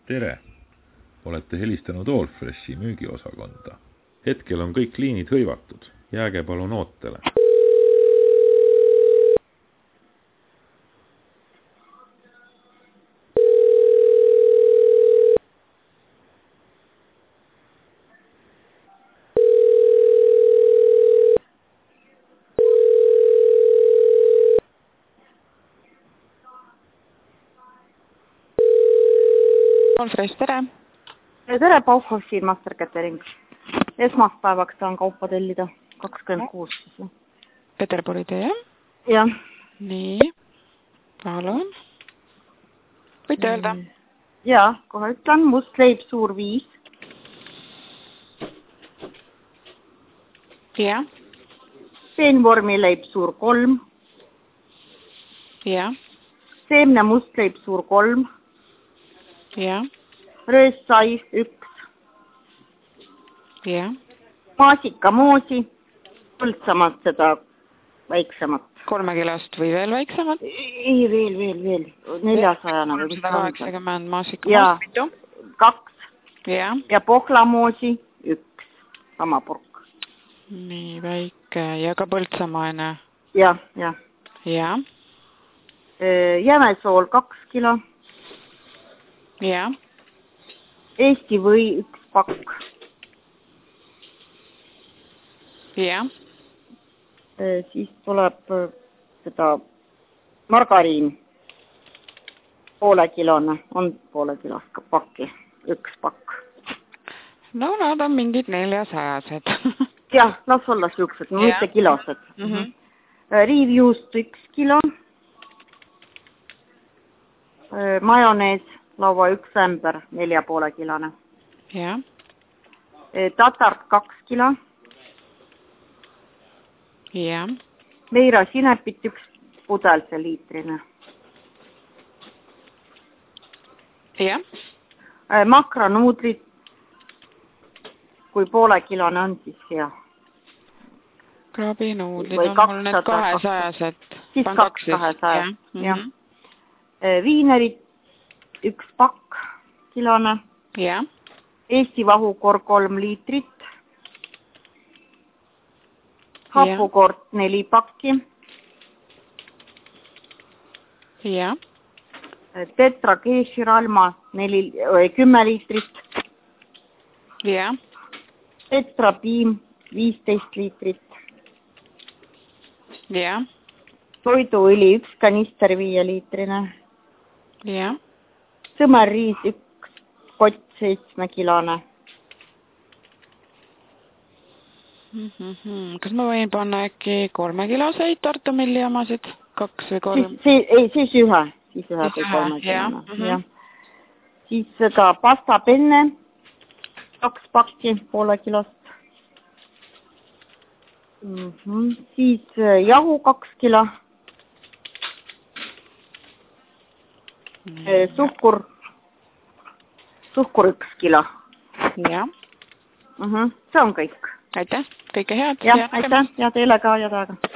Tere! Olete helistanud Allfreshi müügiosakonda. Hetkel on kõik liinid hõivatud. Jääge palun ootele. Allfresh, tere! Tere, Bauhausi Master Catering. Esmaspäevaks saan kaupa tellida 26. Peterburi tee, jah? Jah. Nii, palun. Võite öelda? Jaa, kohe ütlen. Mustleib suur 5. Jah. Peenvormileib suur 3. Jah. Seemne mustleib suur 3. Jah. Röössai 1. Jah. Maasikamoosi, Põltsamalt seda väiksemat. 3 kilost või veel väiksemat? Ei, veel. 400 või 180 maasikamaast mitu? 2. Jah. Ja pohlamoosi 1. Sama purk. Nii, väike ja ka põltsamaine. Jah. Jah. Jämesool 2 kilo. Jah. Eesti või 1 pakk. Jah. Siis tuleb seda margariin. Poolekilone. On poolekilast pakki. 1 pakk. No nad on mingid 400-sed. Jah, las olla siuksed, mitte kilosed. Riivjuust 1 kilo. Majonees laua 1 ämber, 4,5 kilone. Jah. Tatart 2 kilo. Jah. Meira sinepit 1 pudel, see liitrine. Jah. Makronuudrid, kui 0,5 kilone on, siis hea. Kraabinuudlid on mul need 200-sed. Siis 200, jah. Viinerid 1 pakk kilone. Jah. Eesti vahukord 3 liitrit. Hapukord 4 pakki. Jah. Tetra Keeshiralma 10 liitrit. Jah. Tetra Piim 15 liitrit. Jah. Toiduõli 1 kanister 5 liitrine. Jah. Sõmerriis 1 kott 7 kilone. Kas ma võin panna äkki 3 kiloseid Tartu Milli omasid? 2 või 3? Siis ühe või 3 kilone. Siis seda pasta penne 2 pakki 0,5 kilost. Siis jahu 2 kilo. Suhkur 1 kilo. Jah. See on kõik. Aitäh, kõike head. Jah, aitäh ja teile ka ja taega.